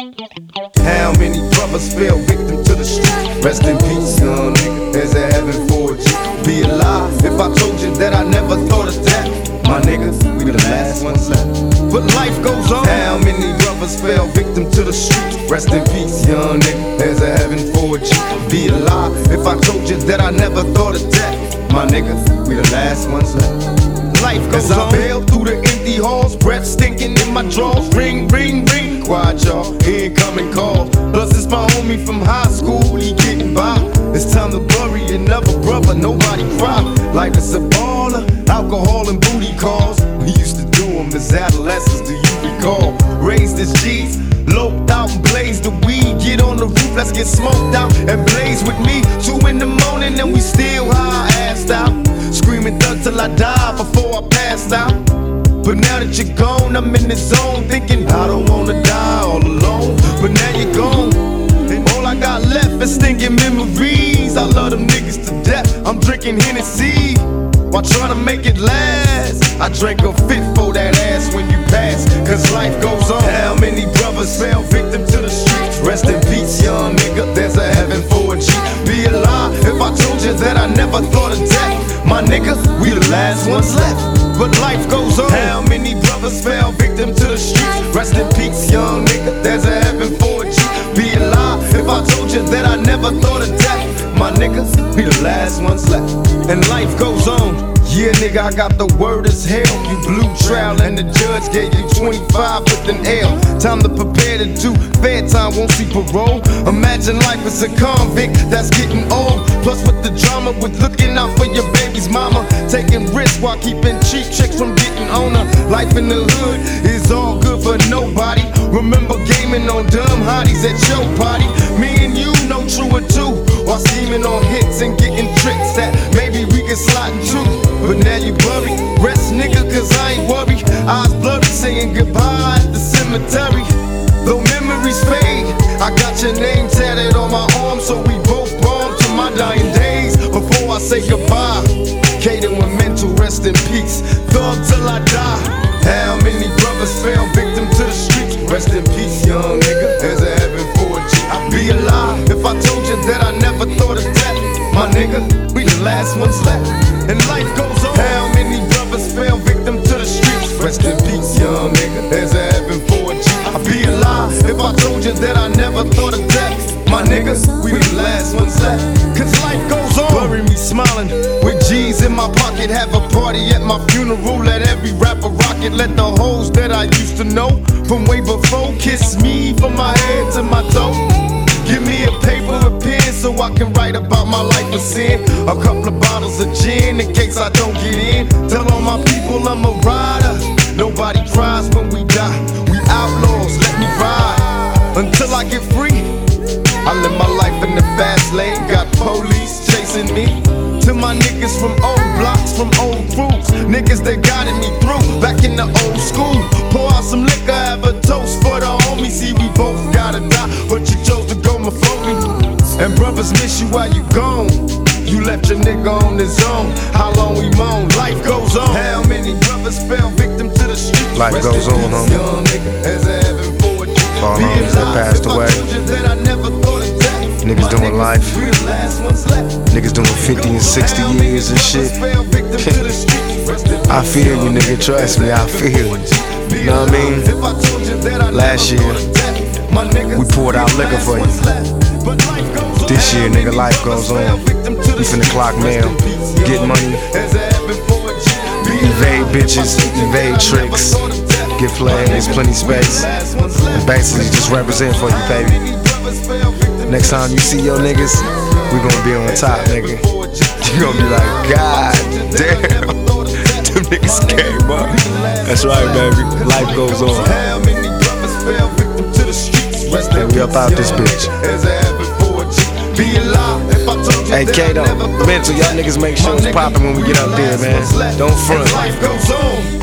How many brothers fell victim to the street? Rest in peace, young nigga. There's a heaven for you. Be alive if I told you that I never thought of that. My niggas, we the last ones left. But life goes on. How many brothers fell victim to the streets? Rest in peace, young nigga. There's a heaven for you. Be alive if I told you that I never thought of that. My niggas, we the last ones left. Life goes on. As I bail through the empty halls, breath stinking in my drawers. Ring, ring, ring. Quiet, y'all. Incoming call. Plus it's my homie from high school. He getting by. It's time to bury another brother. Nobody cry. Life is a baller. Alcohol and booty calls. We used to do them as adolescents. Do you recall? Raised as G's. Loped out and blazed the weed. Get on the roof, let's get smoked out and blaze with me. 2 in the morning and we still high, assed out. Screaming thug till I die before I passed out. But now that you're gone, I'm in the zone thinking I don't wanna die all alone. But now you're gone, and all I got left is stinking memories. I love them niggas to death, I'm drinking Hennessy while trying to make it last. I drank a fifth for that ass when you pass, cause life goes on. How many brothers fell victim to the streets? Rest in peace, young nigga, there's a heaven for a G. Be alive if I told you that I never thought of death. My niggas, we the last ones left, but life goes on. How many brothers fell victim to the streets? Rest in peace, young nigga, there's a heaven for a G. Be alive if I told you that I never thought of death. My niggas, we the last ones left, and life goes on. Yeah, nigga, I got the word as hell. You blew trial and the judge gave you 25 with an L. Time to prepare to do fair time, won't see parole. Imagine life as a convict that's getting old. Plus with the drama, with looking out for your baby's mama. Taking risks while keeping cheap chicks from getting on her. Life in the hood is all good for nobody. Remember gaming on dumb hotties at your party. Me and you know true or two. While scheming on hits and getting tricks that maybe we can slide into. But now you buried, rest nigga, cause I ain't worried. Eyes blurry, saying goodbye at the cemetery. Though memories fade, I got your name tatted on my arm, so we both born to my dying days. Before I say goodbye, Kaden with mental rest in peace. Thug till I die. How many brothers fell victim to the streets? Rest in peace, young nigga, there's a heaven for a G. I'd be alive if I told you that I never thought of death. My nigga, we the last ones left, and life goes on. How many brothers fell victim to the streets? Rest in peace, young nigga, there's a heaven for a G. I'd be alive if I told you that I never thought of death. My niggas, we the last ones left, cause life goes on. Bury me smiling, with G's in my pocket. Have a party at my funeral, let every rapper rock it. Let the hoes that I used to know from way before kiss me from my head to my toe. Give me a paper, a pen, so I can write about my life of sin. A couple of bottles of gin in case I don't get in. Tell all my people I'm a rider. Nobody cries when we die. We outlaws, let me ride until I get free. I live my life in the fast lane, got police chasing me. To my niggas from old blocks, from old crews, niggas that guided me through, back in the old school. Pour out some liquor, have a toast for the homies. See, we both gotta die, but you chose to go floating. And brothers miss you while you gone. You left your nigga on his own. How long we moan, life goes on. How many brothers fell victim to the streets? Life goes on, homie. All homies that passed away. Niggas doing life. Niggas doing 50 and 60 years and shit. I feel you, nigga, trust me, I feel you. You know what I mean? Last year, we poured out liquor for you. This year, nigga, life goes on. We finna clock mail, get money, evade bitches, evade tricks, get played, there's plenty space. And basically just represent for you, baby. Next time you see your niggas, we gonna be on top, nigga. You gonna be like, God damn, them niggas came up. That's right, baby, life goes on. And we up out this bitch. Hey, Kato, mental, y'all niggas make sure it's poppin' when we get up there, man. Don't front.